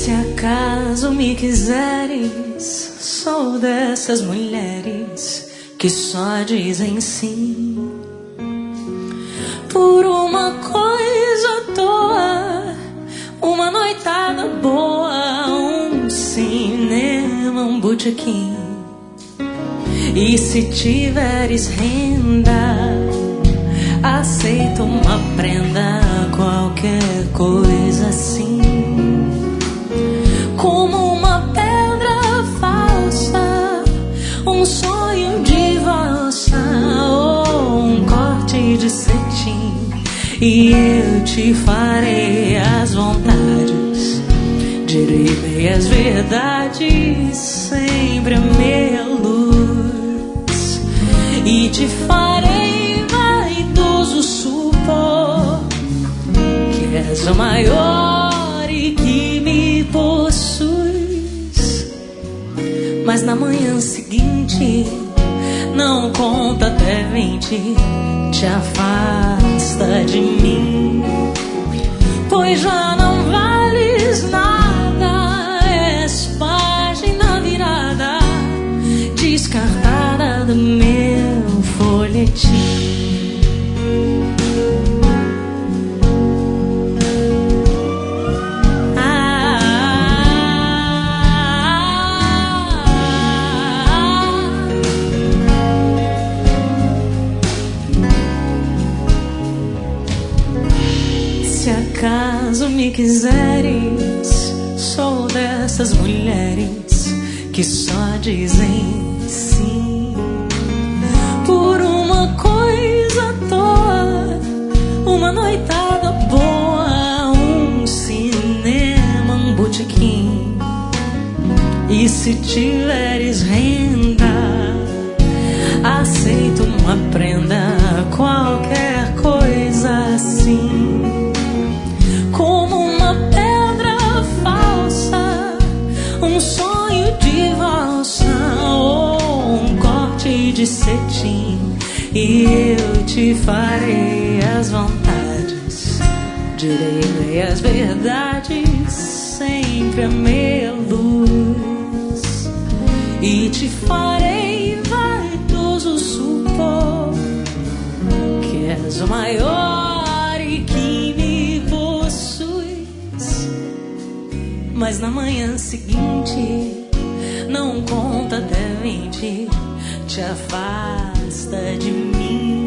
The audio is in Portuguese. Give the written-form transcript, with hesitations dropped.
Se acaso me quiseres, sou dessas mulheres que só dizem sim por uma coisa à toa, uma noitada boa, um cinema, um botequim. E se tiveres renda, aceito uma prenda, qualquer coisa assim. Como uma pedra falsa, um sonho de valsa ou um corte de cetim. E eu te farei as vontades, direi meias verdades, sempre a meia luz. E te farei vaidoso supor que és o maior e que me possuis. Mas na manhã seguinte, não conta até 20, te afasta de mim, pois já não vales nada, és página virada, descartada do meu folhetim. Se acaso me quiseres, sou dessas mulheres que só dizem sim por uma coisa à toa, uma noitada boa, um cinema, um botequim. E se tiveres renda, aceito uma prenda, qualquer coisa assim. Como uma pedra falsa, um sonho de valsa ou um corte de cetim. E eu te farei as vontades, direi meias verdades, sempre a meia luz. E te farei vaidoso supor que és o maior e que me possuis. Mas na manhã seguinte, não conta até 20, te afasta de mim,